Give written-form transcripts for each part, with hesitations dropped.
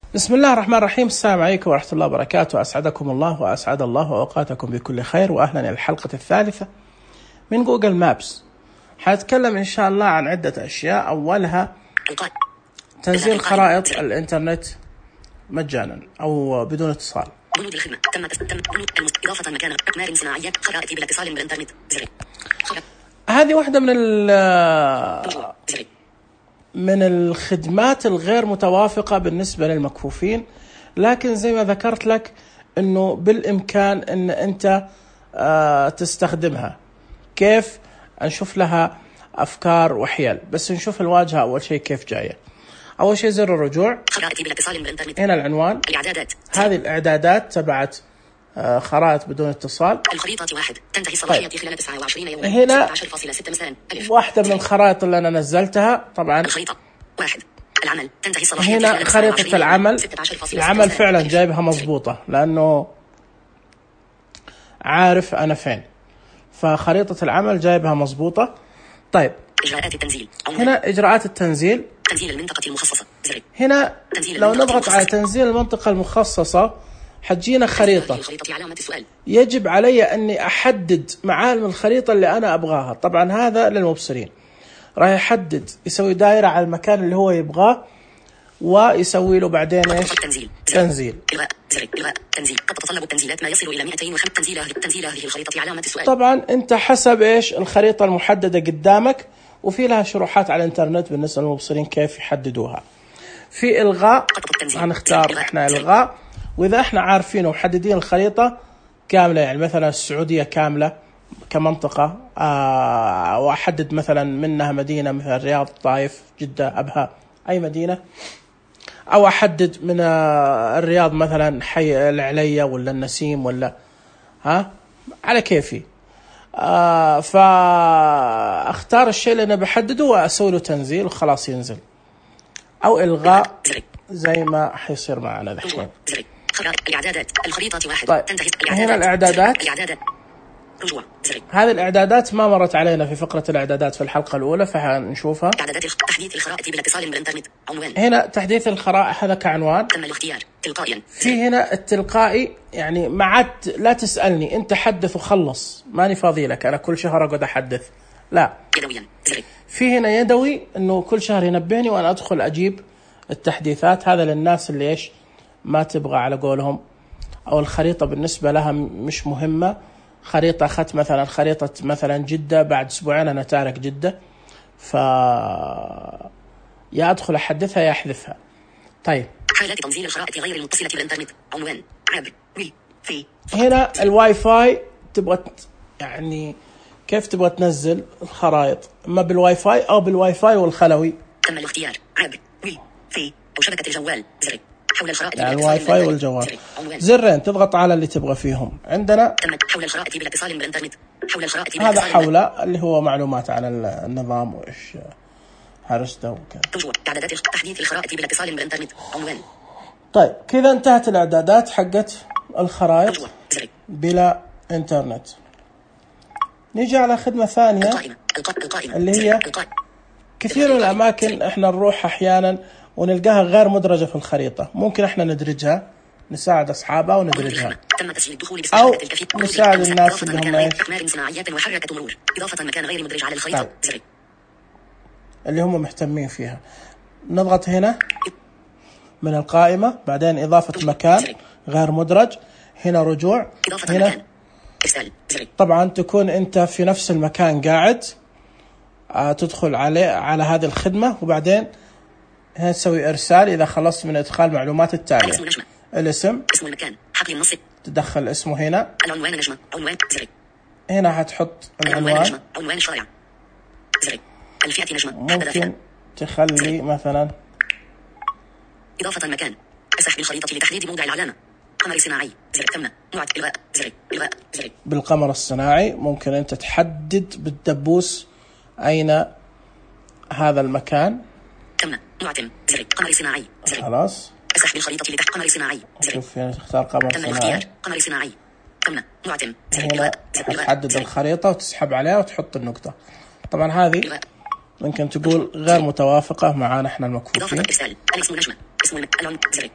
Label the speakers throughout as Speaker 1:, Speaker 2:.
Speaker 1: بسم الله الرحمن الرحيم. السلام عليكم ورحمة الله وبركاته. أسعدكم الله وأسعد الله أوقاتكم بكل خير، وأهلا إلى الحلقة الثالثة من جوجل مابس. حنتكلم إن شاء الله عن عدة أشياء، أولها تنزيل خرائط الإنترنت مجانا أو بدون اتصال.
Speaker 2: بنود الخدمة تم بنود إضافة مكان أقمار صناعية خرائط بلا اتصال بالإنترنت.
Speaker 1: هذه واحدة من الخدمات الغير متوافقة بالنسبة للمكفوفين، لكن زي ما ذكرت لك أنه بالإمكان أن أنت تستخدمها. كيف؟ نشوف لها أفكار وحيل، بس نشوف الواجهة أول شيء كيف جاية. أول شيء زر الرجوع، هنا العنوان،
Speaker 2: الإعدادات.
Speaker 1: هذه الإعدادات تبعت خرائط بدون اتصال.
Speaker 2: الخريطة 1 تنتهي صلاحية خلال 29 يوما.
Speaker 1: هنا
Speaker 2: 19.6 مساء.
Speaker 1: واحدة من الخرائط اللي أنا نزلتها طبعا.
Speaker 2: الخريطة 1 العمل تنتهي صلاحية
Speaker 1: هنا خريطة العمل فعلا جايبها مضبوطة، لأنه عارف أنا فين، فخريطة العمل جايبها مضبوطة. طيب
Speaker 2: إجراءات التنزيل.
Speaker 1: هنا إجراءات التنزيل،
Speaker 2: تنزيل المنطقة المخصصة.
Speaker 1: هنا لو نضغط على تنزيل المنطقة المخصصة حتجينا خريطة. يجب علي أني أحدد معالم الخريطة اللي أنا أبغاها. طبعا هذا للمبصرين، راح يحدد، يسوي دائرة على المكان اللي هو يبغاه، ويسوي له بعدين إيش؟ تنزيل.
Speaker 2: تنزيل. قد تتطلب التنزيلات ما يصل إلى 205 تنزيل هذه الخريطة علامة السؤال.
Speaker 1: طبعا أنت حسب إيش الخريطة المحددة قدامك، وفي لها شروحات على الإنترنت بالنسبة للمبصرين كيف يحددوها. في إلغاء، هنختار إحنا إلغاء، وإذا إحنا عارفين ومحددين الخريطة كاملة، يعني مثلا السعودية كاملة كمنطقة، وأحدد مثلا منها مدينة مثل الرياض، طائف، جدة، أبها، أي مدينة، أو أحدد من الرياض مثلا حي العليا ولا النسيم ولا على كيفي. فأختار الشيء اللي أنا بحدده وأسوي له تنزيل وخلاص ينزل، أو إلغاء زي ما حيصير معنا ذحين.
Speaker 2: الإعدادات. الخريطة 1
Speaker 1: طيب.
Speaker 2: تنتهي
Speaker 1: هنا الإعدادات.
Speaker 2: رجوع.
Speaker 1: هذه الإعدادات ما مرت علينا في فقرة الإعدادات في الحلقة الأولى، فحنشوفها.
Speaker 2: إعدادات تحديث الخرائط بلا اتصال بالإنترنت. عنوان.
Speaker 1: هنا تحديث الخرائط، هذا كعنوان.
Speaker 2: تم الاختيار تلقائيا.
Speaker 1: في هنا التلقائي، يعني ما عاد لا تسألني أنت، حدث وخلص، ماني فاضي لك أنا كل شهر أقعد أحدث، لا.
Speaker 2: يدويا.
Speaker 1: في هنا يدوي، إنه كل شهر ينبهني وأنا أدخل أجيب التحديثات. هذا للناس اللي إيش ما تبغى على قولهم، أو الخريطة بالنسبة لها مش مهمة. خريطة أخذت مثلا خريطة مثلا جدة، بعد أسبوعين أنا تارك جدة، يا أدخل أحدثها يا أحذفها. طيب
Speaker 2: حالات تنزيل الخرائط غير المتصلة بالإنترنت. عنوان عابر وي في.
Speaker 1: هنا الواي فاي، تبغى يعني كيف تبغى تنزل الخرائط، اما بالواي فاي او بالواي فاي والخلوي.
Speaker 2: تم الاختيار عابر وي في او شبكة الجوال. زر حول الخرائط
Speaker 1: يعني الواي فاي والجوال، زرين تضغط على اللي تبغى فيهم. عندنا
Speaker 2: حول الخرائط بلا اتصال بالإنترنت. حول الخرائط بلا
Speaker 1: هذا حوله اللي هو معلومات عن النظام وايش هرسته وكذا.
Speaker 2: رجوع. اعدادات تحديث الخرائط بلا اتصال بالإنترنت. عنوان.
Speaker 1: طيب كذا انتهت الاعدادات حقت الخرائط بلا انترنت. نيجي على خدمة ثانية اللي هي كثير من الأماكن احنا نروح أحيانا ونلقاها غير مدرجة في الخريطة، ممكن احنا ندرجها، نساعد أصحابها وندرجها، أو نساعد الناس اللي هم
Speaker 2: أقمار صناعية وحركة مرور. إضافة مكان غير مدرج على الخريطة.
Speaker 1: اللي هم مهتمين فيها. نضغط هنا من القائمة، بعدين إضافة مكان غير مدرج، هنا رجوع، هنا طبعا تكون أنت في نفس المكان قاعد، تدخل على هذه الخدمة، وبعدين هنا تسوي إرسال إذا خلصت من إدخال معلومات التالية. الاسم،
Speaker 2: اسم المكان، حقل النص،
Speaker 1: تدخل اسمه هنا.
Speaker 2: العنوان نجمة، عنوان زري.
Speaker 1: هنا هتحط العنوان،
Speaker 2: عنوان شائع زري. الفئة نجمة،
Speaker 1: ممكن تخلي مثلا
Speaker 2: إضافة مكان، أسحب الخريطة لتحديد موضع العلامة. قمر صناعي زر. تم نوع إلغاء زري. إلغاء زري.
Speaker 1: بالقمر الصناعي ممكن أنت تحدد بالدبوس أين هذا المكان.
Speaker 2: تم معتم زر. قمر صناعي زر.
Speaker 1: خلاص.
Speaker 2: أسحب الخريطة لتحت قمر صناعي زر.
Speaker 1: شوف هنا تختار قمر
Speaker 2: تم
Speaker 1: صناعي.
Speaker 2: الاختيار قمر صناعي. تم معتم زر.
Speaker 1: هنا تحدد الخريطة وتسحب عليها وتحط النقطة. طبعا هذه ممكن تقول غير متوافقة معنا احنا المكفوفين.
Speaker 2: إضافة إرسال. الاسم نجمة. اسم العنوان زر.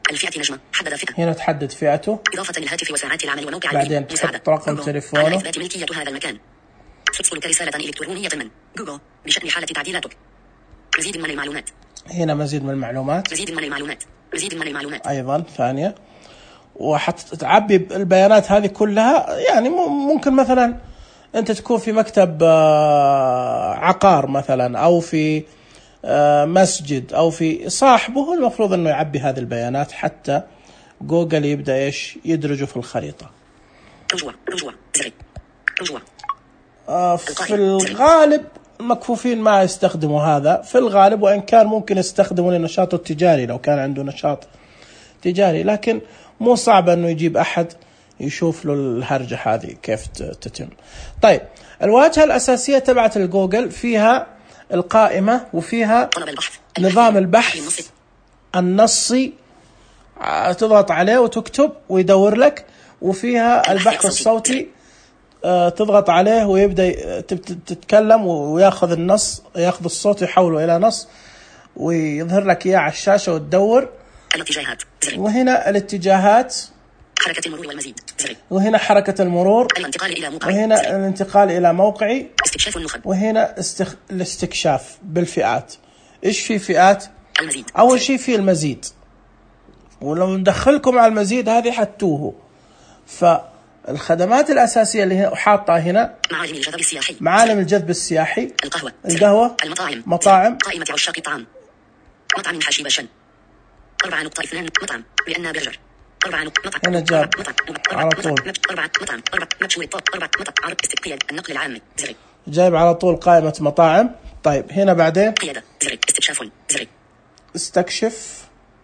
Speaker 2: الفئة نجمة حدد فئة.
Speaker 1: هنا تحدد فئته.
Speaker 2: إضافة للهاتف وساعات العمل وموقع
Speaker 1: بعدين تحط رقم تليفونه.
Speaker 2: على إثبات ملكية هذا المكان. سترسلك رسالة إلكترونية من جوجل بشأن حالة تعديلاتك. مزيد من المعلومات.
Speaker 1: هنا مزيد من المعلومات.
Speaker 2: مزيد من المعلومات. مزيد من المعلومات.
Speaker 1: أيضا ثانية. وحتعبي البيانات هذه كلها. يعني ممكن مثلا أنت تكون في مكتب عقار مثلا، أو في مسجد، أو في صاحبه، المفروض أنه يعبي هذه البيانات حتى جوجل يبدأ إيش يدرجه في الخريطة.
Speaker 2: رجوع زر رجوع.
Speaker 1: في الغالب المكفوفين ما يستخدموا هذا في الغالب، وإن كان ممكن يستخدموا لنشاطه التجاري لو كان عنده نشاط تجاري، لكن مو صعب أنه يجيب أحد يشوف له الهرجة هذه كيف تتم. طيب، الواجهة الأساسية تبعت الجوجل فيها القائمة، وفيها نظام البحث النصي، تضغط عليه وتكتب ويدور لك، وفيها البحث الصوتي، تضغط عليه ويبدأ تتكلم وياخذ النص، ياخذ الصوت يحوله إلى نص ويظهر لك إياه على الشاشة وتدور.
Speaker 2: الاتجاهات.
Speaker 1: وهنا الاتجاهات،
Speaker 2: حركة المرور والمزيد.
Speaker 1: وهنا حركة المرور،
Speaker 2: الانتقال إلى موقعي.
Speaker 1: وهنا الانتقال إلى موقعي،
Speaker 2: استكشاف النخب.
Speaker 1: وهنا الاستكشاف بالفئات. إيش في فئات؟
Speaker 2: المزيد.
Speaker 1: أول شيء في المزيد، ولو ندخلكم على المزيد هذه حتوه. فالخدمات الأساسية اللي حاطة هنا:
Speaker 2: معالم الجذب السياحي،
Speaker 1: معالم الجذب السياحي،
Speaker 2: القهوة،
Speaker 1: مطاعم،
Speaker 2: قائمة عشاق الطعام، مطعم حشي بشن، 4.2 مطعم بأن برجر، 4 مطعم،
Speaker 1: هنا جاب على طول
Speaker 2: 4 مطعم، 4 مشوي الطب، 4 مطعم، عرض استقياد النقل العام زر،
Speaker 1: جايب على طول قائمة مطاعم. طيب هنا بعدين
Speaker 2: قيادة زر، استكشاف زر،
Speaker 1: استكشف،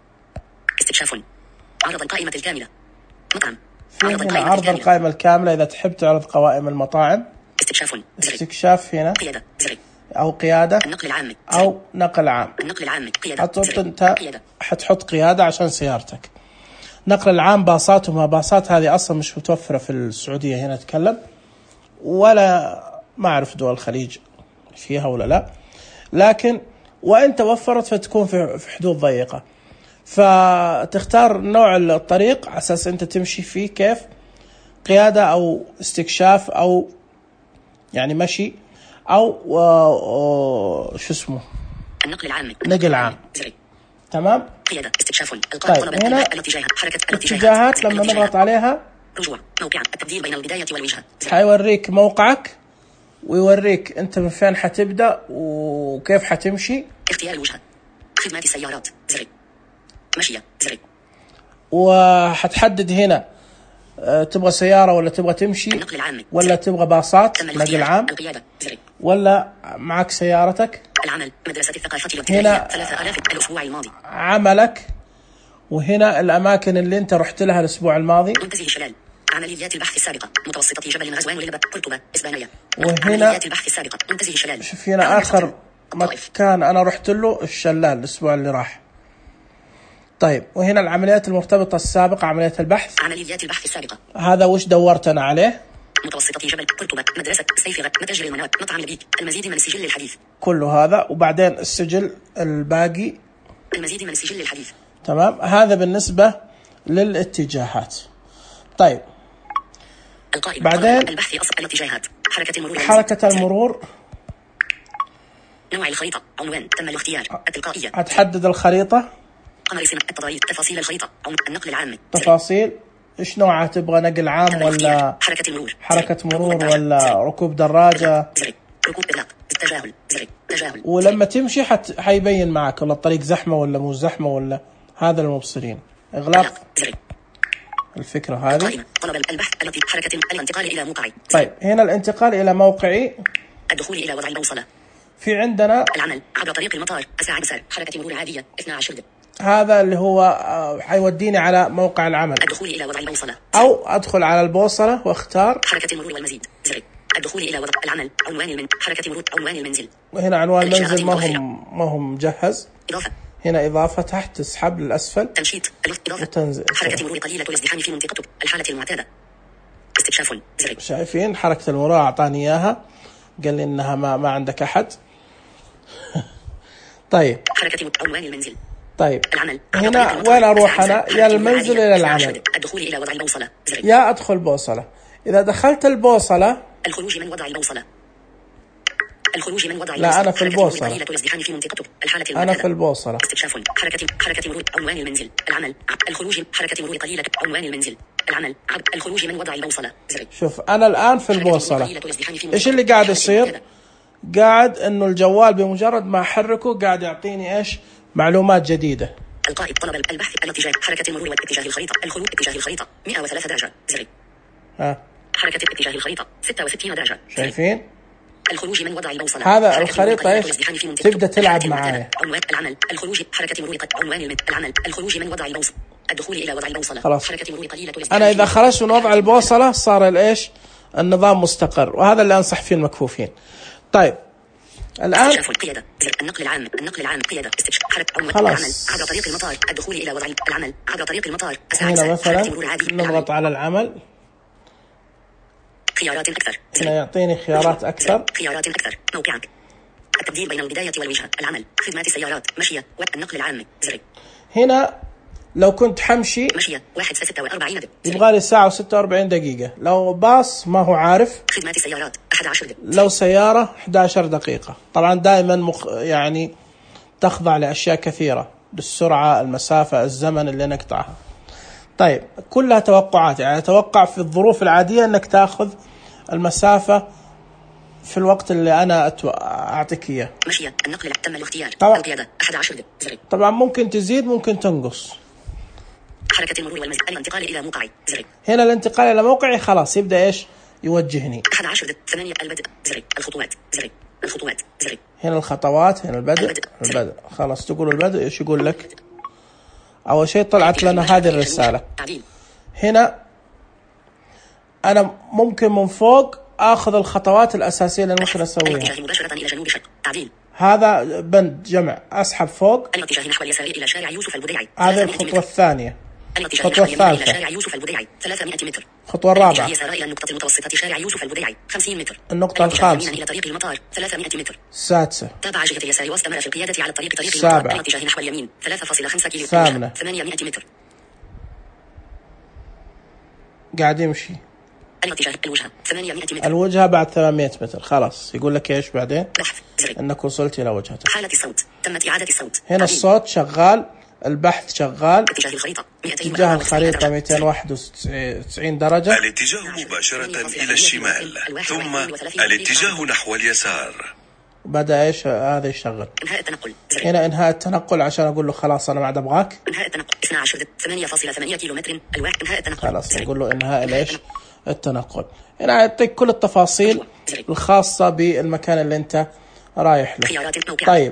Speaker 2: عرض القائمة الكاملة، مطعم،
Speaker 1: عرض القائمة الكاملة إذا تحب تعرض قوائم المطاعم. استكشاف هنا،
Speaker 2: قيادة زر،
Speaker 1: أو قيادة،
Speaker 2: النقل العام،
Speaker 1: أو نقل عام.
Speaker 2: النقل العام قيادة،
Speaker 1: أنت حتحط قيادة عشان سيارتك. نقل العام باصات وما باصات، هذه أصلا مش متوفرة في السعودية هنا أتكلم، ولا ما أعرف دول الخليج فيها ولا لا، لكن وإن توفرت فتكون في حدود ضيقة. فتختار نوع الطريق على أساس أنت تمشي فيه، كيف قيادة أو استكشاف أو يعني مشي أو شو اسمه
Speaker 2: النقل العام،
Speaker 1: نقل عام. تمام.
Speaker 2: قيادة استكشاف
Speaker 1: طيب هنا الاتجاهات لما نضغط عليها
Speaker 2: رجوع موقع التبديل بين البداية والوجهة،
Speaker 1: حيوريك موقعك ويوريك أنت من فين حتبدأ وكيف حتمشي.
Speaker 2: اختيار الوجهة، خدمات السيارات زر، مشية زر،
Speaker 1: وحتحدد هنا تبغى سيارة ولا تبغى تمشي ولا تبغى باصات نقل عام ولا معك سيارتك.
Speaker 2: العمل مدرسة الثقافة
Speaker 1: هنا
Speaker 2: 3000 الأسبوع الماضي
Speaker 1: عملك، وهنا الأماكن اللي أنت رحت لها الأسبوع الماضي.
Speaker 2: منتزه شلال، عمليات البحث السابقة، متوسطة جبل غزوان ولبة قرطبة إسبانية.
Speaker 1: وهنا
Speaker 2: عمليات البحث السابقة، منتزه شلال.
Speaker 1: شوف هنا آخر مكان أنا رحت له الشلال الأسبوع اللي راح. طيب وهنا العمليات المرتبطة السابقة، عمليات البحث،
Speaker 2: عمليات البحث السابقة.
Speaker 1: هذا وش دورت أنا عليه؟
Speaker 2: متوسطة جبل قرطبة، مدرسة سيفغة، متجر المناب، مطعم لبيك، المزيد من السجل الحديث.
Speaker 1: كل هذا وبعدين السجل الباقي،
Speaker 2: المزيد من السجل الحديث.
Speaker 1: تمام. هذا بالنسبة للاتجاهات. طيب
Speaker 2: القائمة
Speaker 1: بعدين
Speaker 2: البحث الاتجاهات،
Speaker 1: حركة المرور،
Speaker 2: نوع الخريطة، عنوان تم الاختيار، التلقائية،
Speaker 1: هتحدد الخريطة،
Speaker 2: قمر سمة التضاريس، تفاصيل الخريطة، النقل العام،
Speaker 1: تفاصيل ايش نوعها، تبغى نقل عام ولا حركة مرور ولا ركوب دراجة،
Speaker 2: ركوب إغلاق، تجاهل.
Speaker 1: ولما تمشي حيبين معك ولا الطريق زحمة ولا مو زحمة ولا هذا المبصرين. إغلاق الفكرة هذه.
Speaker 2: طلب البحث حركة الانتقال إلى موقعي.
Speaker 1: طيب هنا الانتقال إلى موقعي،
Speaker 2: الدخول إلى وضع البوصلة،
Speaker 1: في عندنا
Speaker 2: العمل عبر طريق المطار، أساعد سار، حركة مرور عادية 12 دقيقة.
Speaker 1: هذا اللي هو حيوديني على موقع العمل.
Speaker 2: الدخول إلى وضع البوصلة،
Speaker 1: أو أدخل على البوصلة واختار
Speaker 2: حركة المرور والمزيد زر، الدخول إلى وضع العمل، عنوان حركة مرور، عنوان المنزل.
Speaker 1: وهنا عنوان المنزل ما هم مجهز.
Speaker 2: إضافة،
Speaker 1: هنا إضافة تحت تسحب للأسفل،
Speaker 2: تنشيط، إضافة،
Speaker 1: وتنزل.
Speaker 2: حركة مرور قليلة الازدحام في منطقتك، الحالة المعتادة، استكشاف زر.
Speaker 1: شايفين حركة المرور أعطاني إياها، قال لي إنها ما عندك أحد. طيب
Speaker 2: حركة عنوان المنزل،
Speaker 1: طيب
Speaker 2: العمل.
Speaker 1: هنا وين أروح أنا؟ يا المنزل إلى العمل،
Speaker 2: الدخول إلى وضع البوصلة زر.
Speaker 1: يا أدخل بوصلة. إذا دخلت البوصلة
Speaker 2: الخروج من وضع البوصلة. الخروج من وضع
Speaker 1: لا أنا في البوصلة،
Speaker 2: الازدحام في منطقتك. الحالة
Speaker 1: أنا في البوصلة.
Speaker 2: استكشاف حركة مرور عنوان المنزل. العمل. الخروج حركة مرور قليلة عنوان المنزل. العمل. الخروج من وضع البوصلة زر.
Speaker 1: شوف أنا الآن في البوصلة، إيش اللي قاعد يصير؟ قاعد إنه الجوال بمجرد ما أحركه قاعد يعطيني إيش؟ معلومات جديدة.
Speaker 2: القائد طلب البحث الاتجاه حركة المرور واتجاه الخريطة. الخروج اتجاه الخريطة 103 درجة زر. حركة اتجاه الخريطة 66 درجة.
Speaker 1: شايفين؟
Speaker 2: الخروج من وضع البوصلة.
Speaker 1: هذا الخريطة إيش؟ تبدأ تلعب معايا.
Speaker 2: عنوان العمل. الخروج حركة مرور عنوان العمل. الخروج من وضع البوصلة. الدخول إلى وضع البوصلة.
Speaker 1: خلاص.
Speaker 2: حركة مرور قليلة.
Speaker 1: أنا إذا خرجت من وضع البوصلة صار الإيش؟ النظام مستقر، وهذا اللي أنصح فيه المكفوفين. طيب الآن
Speaker 2: القيادة النقل العام. النقل العام قيادة استكشاف حركة
Speaker 1: خلاص.
Speaker 2: عبر طريق المطار. الدخول إلى وضع العمل عبر طريق المطار.
Speaker 1: هنا مثلا نضغط على العمل،
Speaker 2: خيارات أكثر.
Speaker 1: هنا يعطيني خيارات أكثر.
Speaker 2: خيارات أكثر. موقعك. التبديل بين البداية والوجهة. العمل. خدمات السيارات. مشية. والنقل العام زر.
Speaker 1: هنا لو كنت حمشي
Speaker 2: مشية 1:46
Speaker 1: يبغى لي ساعة و46 دقيقة. لو باص ما هو عارف.
Speaker 2: خدمات السيارات 11 دقيقة.
Speaker 1: لو سيارة 11 دقيقة. طبعا دائما يعني تخضع لأشياء كثيرة، بالسرعة، المسافة، الزمن اللي نقطعها. طيب كلها توقعات، يعني أتوقع في الظروف العادية أنك تأخذ المسافة في الوقت اللي أنا أعطيك إياه.
Speaker 2: مشية. النقل تم الاختيار.
Speaker 1: طبعا.
Speaker 2: القيادة 11 دقيقة زر.
Speaker 1: طبعا ممكن تزيد ممكن تنقص.
Speaker 2: حركة المرور والمزيد. الانتقال إلى موقعي زر.
Speaker 1: هنا الانتقال إلى موقعي خلاص يبدأ إيش؟ يوجهني.
Speaker 2: 11 دقيقة 8 البدء زر. الخطوات زر. الخطوات زر.
Speaker 1: هنا الخطوات، هنا البدء. خلاص تقول البدء إيش يقول لك؟ أول شيء طلعت لنا هذه الرسالة. هنا أنا ممكن من فوق أخذ الخطوات الأساسية اللي ممكن أسويها.
Speaker 2: مباشرة إلى جنوب الشرق. تعديل.
Speaker 1: هذا بند جمع، أسحب فوق.
Speaker 2: الاتجاه نحو اليسار إلى شارع يوسف البديعي.
Speaker 1: هذه الخطوة الثانية.
Speaker 2: الخطوة الثالثة إلى شارع يوسف البديعي 300 متر.
Speaker 1: الخطوة الرابعة.
Speaker 2: اليسار إلى النقطة المتوسطة شارع يوسف البديعي 50 متر.
Speaker 1: النقطة الخامسة.
Speaker 2: إلى طريق المطار 300 متر.
Speaker 1: السادسة.
Speaker 2: تابع جهة اليسار واستمر في القيادة على طريق
Speaker 1: السابعة.
Speaker 2: المطار. الاتجاه نحو اليمين 3.5 كيلو.
Speaker 1: الثامنة.
Speaker 2: 800 متر.
Speaker 1: قاعد يمشي.
Speaker 2: الاتجاه الوجهة 800 متر.
Speaker 1: الوجهة بعد 800 متر. خلاص يقول لك إيش بعدين؟
Speaker 2: بحث زر.
Speaker 1: إنك وصلت إلى وجهتك.
Speaker 2: حالة الصوت. تمت إعادة الصوت.
Speaker 1: هنا الصوت شغال، البحث شغال.
Speaker 2: اتجاه الخريطة
Speaker 1: اتجاه الخريطة 291 درجة.
Speaker 3: الاتجاه مباشرة إلى الشمال، ثم الاتجاه نحو اليسار.
Speaker 1: بدأ إيش هذا يشتغل.
Speaker 2: انهاء التنقل زر.
Speaker 1: هنا إنهاء التنقل عشان أقول له خلاص أنا ما عاد أبغاك.
Speaker 2: انهاء التنقل 12 8.8 كيلو متر. الواحد. انهاء التنقل
Speaker 1: خلاص
Speaker 2: زر.
Speaker 1: نقول له إنهاء ليش التنقل. هنا يعطيك كل التفاصيل الخاصة بالمكان اللي أنت رايح له.
Speaker 2: خيارات موقع.
Speaker 1: طيب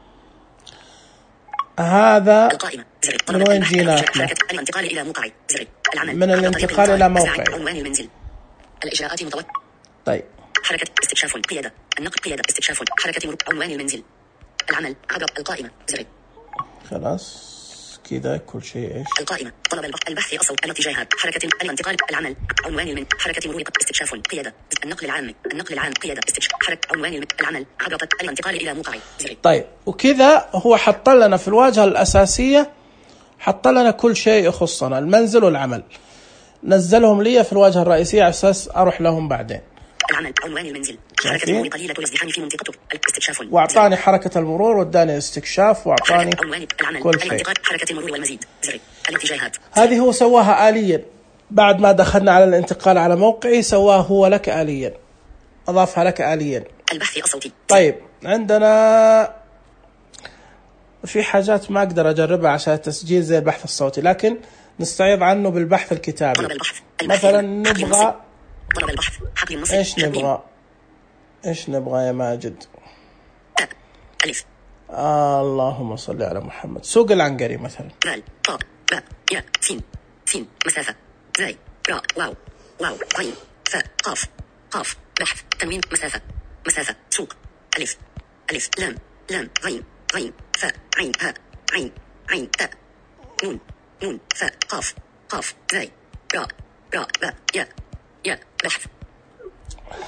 Speaker 1: هذا
Speaker 2: القائمة زر.
Speaker 1: من وين جينا احنا؟
Speaker 2: الانتقال إلى موقعي زر. العمل.
Speaker 1: من الانتقال إلى موقعي.
Speaker 2: عنوان المنزل. الإجراءات متوقع.
Speaker 1: طيب
Speaker 2: حركة استكشاف قيادة. النقل قيادة استكشاف حركة مرور عنوان المنزل. العمل عبر القائمة زر.
Speaker 1: خلاص كذا كل شيء إيش.
Speaker 2: القائمة طلب البحث الصوت. الاتجاهات حركة الانتقال. العمل عنوان المنزل. حركة مرور استكشاف قيادة. النقل العام. النقل العام قيادة استكشاف حركة عنوان العمل عبر الانتقال إلى موقعي زر.
Speaker 1: طيب وكذا هو حط لنا في الواجهة الأساسية، حط لنا كل شيء يخصنا، المنزل والعمل، نزلهم لي في الواجهة الرئيسية على أساس أروح لهم بعدين.
Speaker 2: العمل عنوان المنزل. حركة المرور قليلة الازدحام في منطقتك. الاستكشاف.
Speaker 1: وأعطاني حركة المرور واداني استكشاف وأعطاني كل شيء.
Speaker 2: حركة المرور والمزيد زر. الاتجاهات.
Speaker 1: هذه هو سواها آليا بعد ما دخلنا على الانتقال على موقعي، سواه هو لك آليا، أضافها لك آليا.
Speaker 2: البحث الصوتي.
Speaker 1: طيب عندنا في حاجات ما أقدر أجربها عشان التسجيل زي البحث الصوتي، لكن نستعيض عنه بالبحث الكتابي.
Speaker 2: طلب البحث.
Speaker 1: مثلا نبغى
Speaker 2: طلب البحث حقل النص.
Speaker 1: إيش نبغى يا ماجد؟
Speaker 2: ألف.
Speaker 1: اللهم صل على محمد. سوق العنقري مثلا.
Speaker 2: دال طاء باء ياء سين مسافة زاي راء واو غين فاء قاف بحث تنوين مسافة سوق ألف لام غين فاء عين هاء عين تاء نون فاء قاف زاي راء باء ياء بحث.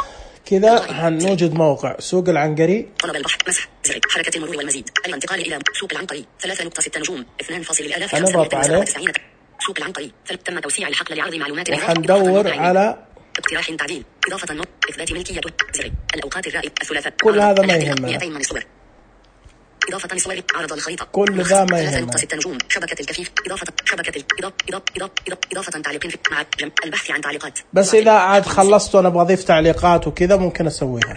Speaker 1: كذا هنوجد موقع سوق العنقري.
Speaker 2: طلب البحث مسح زر حركة المرور والمزيد الانتقال إلى سوق العنقري 3.6 نجوم 2.000
Speaker 1: هنضغط عليه.
Speaker 2: سوق العنقري تم توسيع الحقل لعرض معلومات
Speaker 1: وحندور على
Speaker 2: اقتراح تعديل إضافة النط إثبات ملكية زر الأوقات الرائد الثلاثاء
Speaker 1: كل هذا ما يهمنا.
Speaker 2: 200 من الصور إضافة صور عرض الخريطة
Speaker 1: كل ذا ما يهمنا.
Speaker 2: 3.6 نجوم شبكة الكفيف إضافة شبكة إضافة تعليق مع البحث عن تعليقات.
Speaker 1: بس إذا عاد خلصت وأنا أبغى أضيف تعليقات وكذا ممكن أسويها.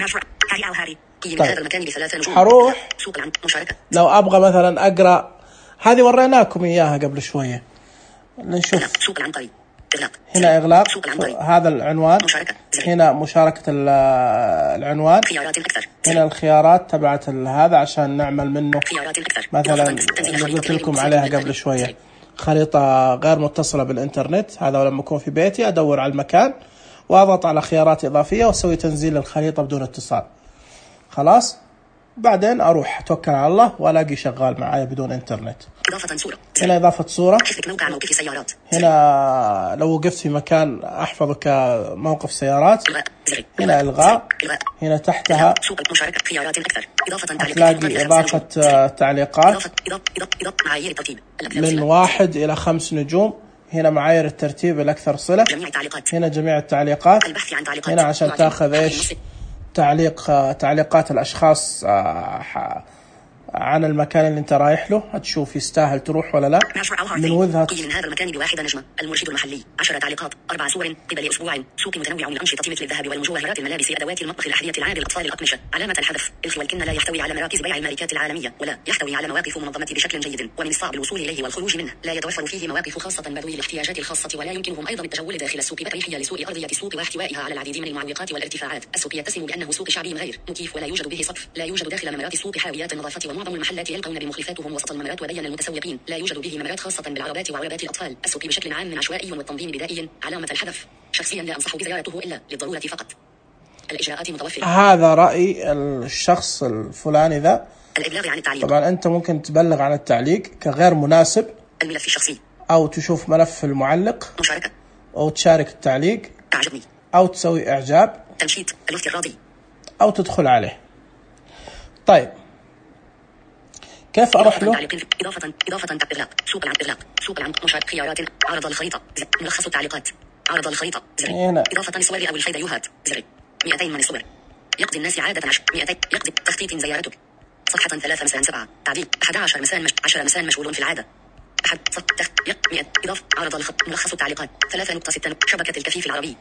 Speaker 2: طيب
Speaker 1: حروح
Speaker 2: سوق مشاركة.
Speaker 1: لو أبغى مثلا أقرأ هذه وريناكم إياها قبل شوية. نشوف
Speaker 2: سوق العنقري
Speaker 1: هنا إغلاق هذا العنوان. هنا مشاركة العنوان. هنا الخيارات تبعت هذا عشان نعمل منه مثلا اللي قلت لكم عليها قبل شوية خريطة غير متصلة بالإنترنت. هذا لما أكون في بيتي أدور على المكان وأضغط على خيارات إضافية وأسوي تنزيل الخريطة بدون اتصال. خلاص بعدين أروح أتوكل على الله وألاقي شغال معايا بدون إنترنت.
Speaker 2: إضافة صورة.
Speaker 1: هنا إضافة صورة.
Speaker 2: موقع موقف سيارات.
Speaker 1: هنا لو وقفت في مكان أحفظه كموقف سيارات. هنا إلغاء. هنا تحتها هتلاقي إضافة تعليقات من 1 إلى 5 نجوم. هنا معايير الترتيب الأكثر صلة. هنا جميع التعليقات. هنا عشان تأخذ إيش تعليقات الأشخاص عن المكان اللي انت رايح له، هتشوف يستاهل تروح ولا لا. من وجهة
Speaker 2: قيل هذا المكان ب1 نجمة. المرشد المحلي 10 تعليقات 4 صور قبل أسبوع. سوق متنوع من الأنشطة مثل الذهب والمجوهرات الملابس أدوات المطبخ الأحذية العاب الأطفال الأقمشة. علامة الحذف الخ والكن لا يحتوي على مراكز بيع الماركات العالمية ولا يحتوي على مواقف منظمة بشكل جيد ومن الصعب الوصول إليه والخروج منه. لا يتوفر فيه مواقف خاصة بذوي الاحتياجات الخاصة ولا يمكنهم أيضا التجول داخل السوق بطريحية لسوء أرضية السوق واحتوائها على العديد من المعوقات والارتفاعات. السوق يتسم بأنه سوق شعبي غير مكيف ولا يوجد به سقف. لا يوجد داخل ممرات السوق حاويات النظافة ومعظم المحلات يلقون بمخلفاتهم وسط الممرات. وبين المتسوقين لا يوجد به ممرات خاصة بالعربات وعربات الأطفال. السوق بشكل عام من عشوائي والتنظيم بدائي. علامة الحذف شخصيا لا أنصح بزيارته إلا للضرورة فقط. الإجراءات متوفرة. هذا
Speaker 1: رأي الشخص الفلاني ذا.
Speaker 2: الإبلاغ عن التعليق.
Speaker 1: طبعا أنت ممكن تبلغ عن التعليق كغير مناسب.
Speaker 2: الملف الشخصي.
Speaker 1: أو تشوف ملف المعلق.
Speaker 2: مشاركة.
Speaker 1: أو تشارك التعليق.
Speaker 2: أعجبني.
Speaker 1: أو تسوي إعجاب.
Speaker 2: تنشيط الافتراضي.
Speaker 1: أو تدخل عليه. طيب كيف أروح له؟
Speaker 2: إضافة إغلاق سوق العنق مشارك خيارات عرض الخريطة ملخص التعليقات عرض الخريطة زر إضافة صور أو الفيديوهات زر 200 من الصور يقضي الناس عادة 200 يقضي تخطيط زيارتك صفحة 3 مساء 7 تعديل 11 مساء 10 مساء مشغول في العادة أحد صف 100 إضافة عرض ملخص التعليقات 3.6 شبكة الكفيف العربي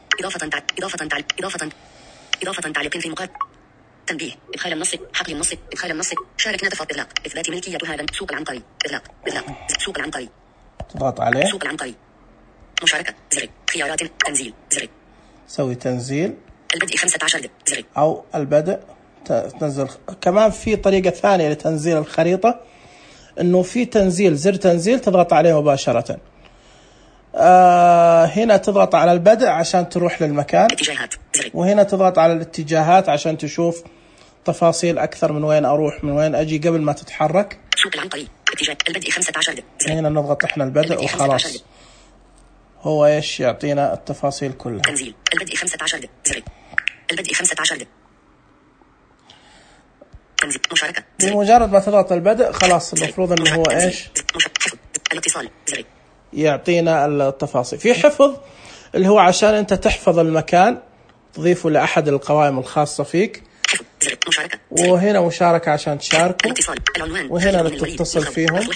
Speaker 2: إضافة تعليق في مقال تنبيه إدخال النص حقل النص إدخال النص شاركنا تفاصيل إغلاق إثبات ملكية هذا سوق العنقري إغلاق سوق العنقري
Speaker 1: تضغط عليه
Speaker 2: سوق العنقري مشاركة زر خيارات تنزيل زر
Speaker 1: سوي تنزيل
Speaker 2: البدء 15 زر
Speaker 1: أو البدء تنزل. كمان في طريقة ثانية لتنزيل الخريطة إنه في تنزيل زر تنزيل تضغط عليه مباشرة. هنا تضغط على البدء عشان تروح للمكان وهنا تضغط على الاتجاهات عشان تشوف تفاصيل أكثر من وين أروح من وين أجي قبل ما تتحرك.
Speaker 2: سوق العنقري اتجاه البدء 15
Speaker 1: هنا نضغط إحنا البدء وخلاص هو إيش يعطينا التفاصيل كلها.
Speaker 2: تنزيل البدء 15 زر البدء 15 تنزيل مشاركة
Speaker 1: بمجرد ما تضغط البدء خلاص المفروض إنه هو إيش
Speaker 2: الاتصال زر
Speaker 1: يعطينا التفاصيل. في حفظ اللي هو عشان أنت تحفظ المكان تضيفه لأحد القوائم الخاصة فيك. وهنا مشاركة عشان تشاركوا وهنا تتصل فيهم.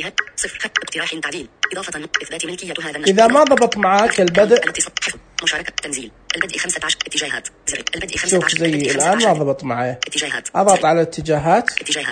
Speaker 1: إذا ما ضبط معاك البدء
Speaker 2: مشاركة تنزيل البدء 15 اتجاهات زر البدء 15
Speaker 1: شوف زي الآن ما ضبط معايا أضغط على الاتجاهات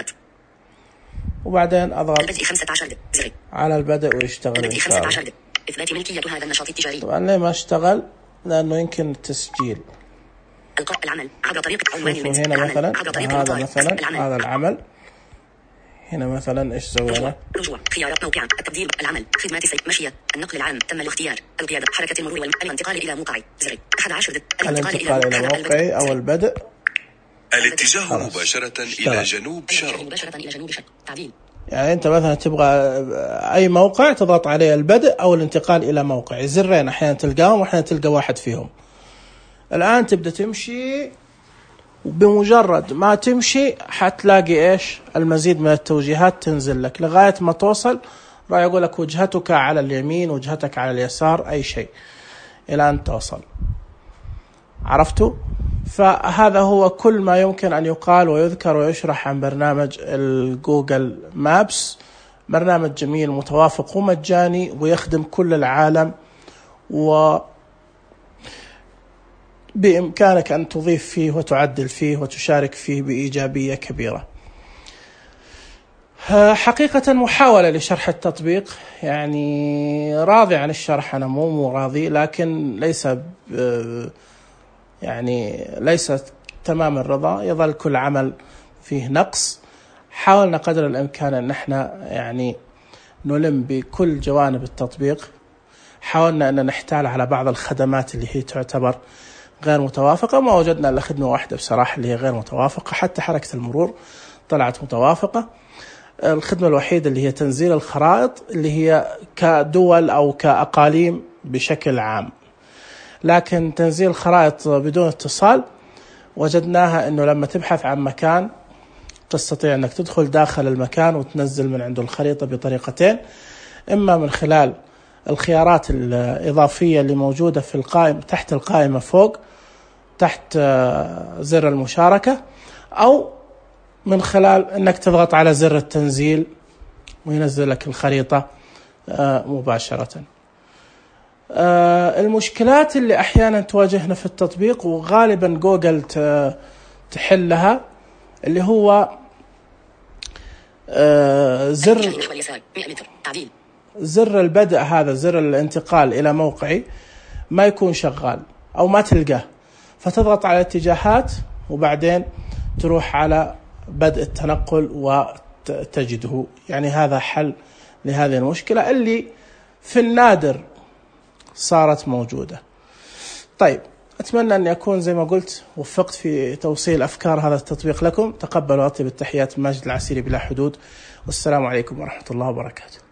Speaker 1: وبعدين أضغط
Speaker 2: البدء 15 زر
Speaker 1: على البدء ويشتغل إن شاء الله.
Speaker 2: إثبات ملكية هذا النشاط التجاري.
Speaker 1: طبعا ليه ما اشتغل لأنه يمكن التسجيل.
Speaker 2: العمل عبر طريقة
Speaker 1: هنا مثلا هذا مثلا هذا العمل هنا مثلا ايش سوينا؟
Speaker 2: رجوع خيارات موقع التبديل العمل خدمات السير مشية النقل العام تم الاختيار القيادة حركة المرور والانتقال إلى موقعي زر 11
Speaker 1: الانتقال إلى موقعي أو البدء
Speaker 3: الاتجاه مباشرة إلى جنوب شرق
Speaker 2: تعديل.
Speaker 1: يعني أنت مثلا تبغى أي موقع تضغط عليه البدء أو الانتقال إلى موقع زرين أحيانا تلقاهم وأحيانا تلقى واحد فيهم. الآن تبدأ تمشي وبمجرد ما تمشي حتلاقي إيش المزيد من التوجيهات تنزل لك لغاية ما توصل راح يقول لك وجهتك على اليمين، وجهتك على اليسار، أي شيء إلى أن توصل. عرفتوا؟ فهذا هو كل ما يمكن أن يقال ويذكر ويشرح عن برنامج الجوجل مابس. برنامج جميل متوافق ومجاني ويخدم كل العالم، وبإمكانك أن تضيف فيه وتعدل فيه وتشارك فيه بإيجابية كبيرة. حقيقة محاولة لشرح التطبيق، يعني راضي عن الشرح، أنا مو راضي، لكن ليس تمام الرضا، يظل كل عمل فيه نقص. حاولنا قدر الإمكان أن احنا يعني نلم بكل جوانب التطبيق. حاولنا أن نحتال على بعض الخدمات اللي هي تعتبر غير متوافقة، ما وجدنا إلا خدمة واحدة بصراحة اللي هي غير متوافقة، حتى حركة المرور طلعت متوافقة. الخدمة الوحيدة اللي هي تنزيل الخرائط اللي هي كدول أو كأقاليم بشكل عام، لكن تنزيل الخرائط بدون اتصال وجدناها أنه لما تبحث عن مكان تستطيع أنك تدخل داخل المكان وتنزل من عنده الخريطة بطريقتين، إما من خلال الخيارات الإضافية اللي موجودة في القائمة تحت القائمة فوق تحت زر المشاركة، أو من خلال أنك تضغط على زر التنزيل وينزل لك الخريطة مباشرة. المشكلات اللي أحيانا تواجهنا في التطبيق وغالبا جوجل تحلها اللي هو زر البدء، هذا زر الانتقال إلى موقعي ما يكون شغال أو ما تلقاه، فتضغط على اتجاهات وبعدين تروح على بدء التنقل وتجده. يعني هذا حل لهذه المشكلة اللي في النادر صارت موجودة. طيب، أتمنى أن أكون زي ما قلت وفقت في توصيل أفكار هذا التطبيق لكم. تقبلوا أطيب التحيات، ماجد العسيري بلا حدود، والسلام عليكم ورحمة الله وبركاته.